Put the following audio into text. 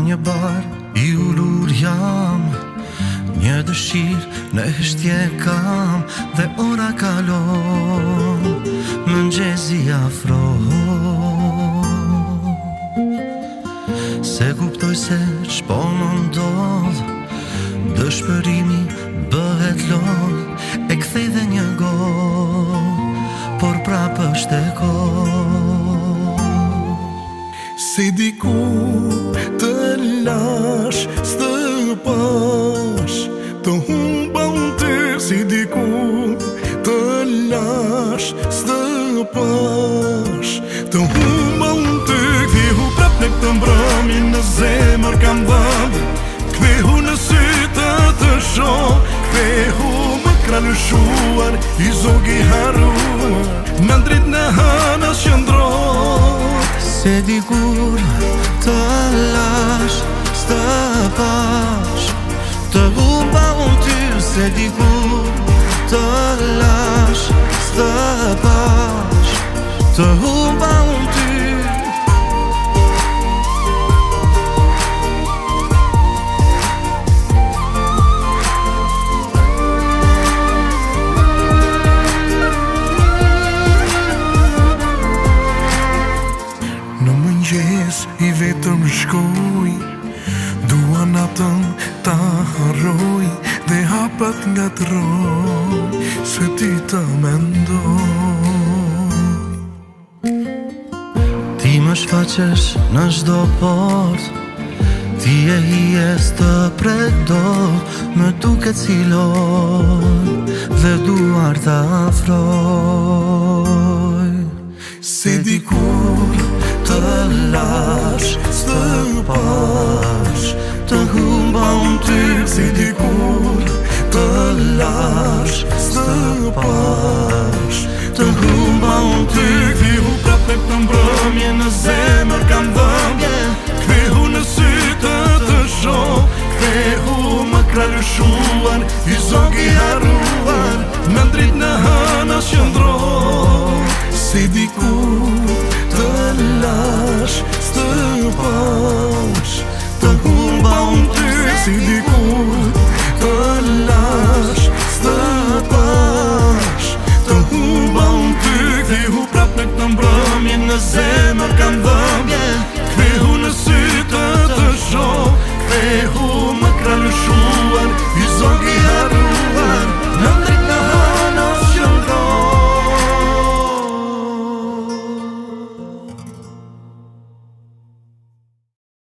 një bar I ulur jam, një dëshirë në heshtje kam, dhe ora kalon, mëngjezi afroon. Se kuptoj se ç'po më ndodh, dëshpërimi bëhet lodh, e kthej dhe një gol, por prapë është e kohë. Se diku të lash, s'të pash, të humba unë ty. Si diku të lash, s'të pash, të humba unë ty. Kthehu prap në këtë mbrëmje, në zemër kam dhënë, kthehu në sytë të shoh, kthehu më kralëshuar, I zogi haruar, në ndrit në hënës qëndron. Se dikur të lash, s'të pash, të humba unë ty. Se dikur të lash, s'të pash, të humba unë ty. I vetëm shkoj, dua natën ta harroj, dhe hapat nga troj, se ti të mendoj. Ti më shfaqesh në çdo port, ti e hijes të prek dot, më duket si lojë, dhe duar të afroj. Se dikur të lash, s'të pash, të humba unë ty. Si dikur të lash, s'të pash, të humba unë ty. Kthehu prap në këtë mbrëmje, në zemër kam dhënë, kthehu në sytë të shoh, kthehu më kralëshuar, I zogi haruar, në ndrit në hënës qëndron. Si dikur të lash, s'të pash, të humba unë ty. Si dikur